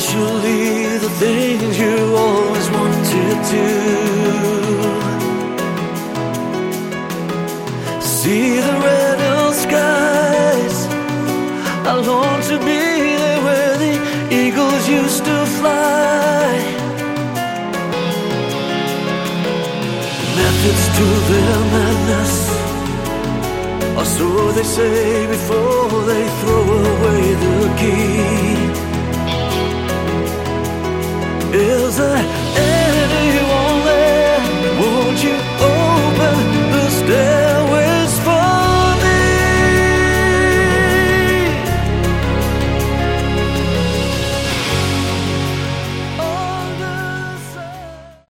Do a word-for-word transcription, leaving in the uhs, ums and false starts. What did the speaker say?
Eventually, the things you always wanted to do. See the red skies. I long to be there where the eagles used to fly. Methods to their madness, or so they say before they throw away the key.